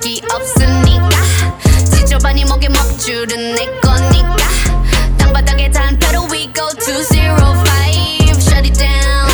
적이 없으니까 지저분이 목에 먹줄은 내 거니까 땅바닥에 단패로 we go 205 shut it down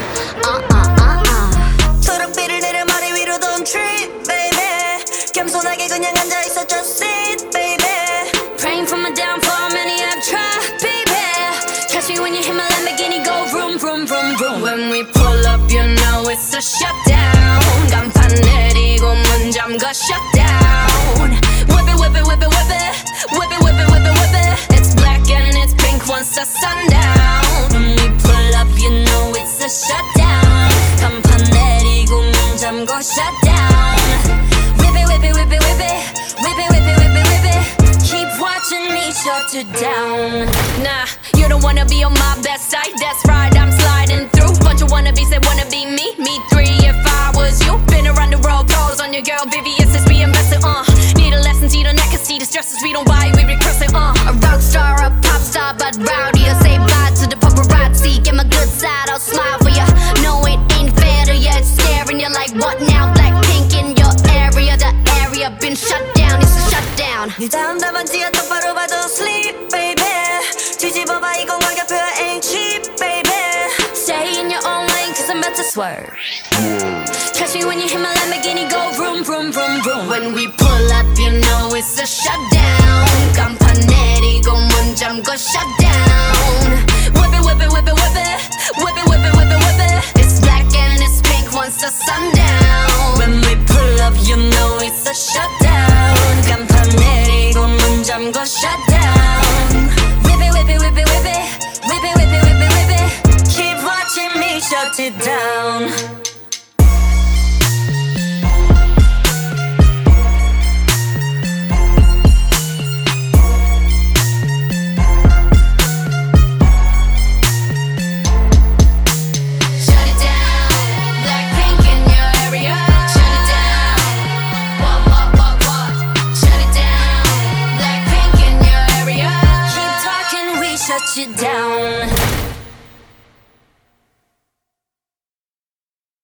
초록빛을 내려 머리 위로 don't trip baby 겸손하게 그냥 앉아있어 just sit baby Praying for my downfall many have tried baby Catch me when you hit my Lamborghini go vroom vroom vroom vroom When we pull up you know it's a shutdown 간판 내리고 문 잠가 shutdown Whip it whip it whip it whip it Whip it whip it whip it whip it It's black and it's pink once the sundown When we pull up you know it's a shutdown 간판 내리고 문 잠가 shutdown Whip it whip it whip it whip it Whip it whip it whip it whip it Keep watching me shut it down Nah, you don't wanna be on my best side That's right, I'm sliding through Bunch of wannabes that wanna be me Me three if I was you Been around the world, pose on your girl Vivian since we invested, Need a lesson, see the neck and see the stresses We don't buy, we recurse it, A rock star, a pop star, but rowdy I say bye to the paparazzi Get my good side, I'll smile for ya No, it ain't fair to ya It's staring you like what now? Blackpink in your area The area been shut down, it's a shutdown 네 다음 답안지야 똑바로 봐도 sleep baby 뒤집어봐 이건 가격표야 ain't cheap baby Stay in your own lane cause I'm about to swerve Catch me when you hit my Lamborghini go vroom vroom vroom vroom When we pull up you know it's a shutdown 간판 내리고 문 잠궈 shutdown Whip it whip it whip it whip it Whip it whip it whip it whip it It's black and it's pink once the sun down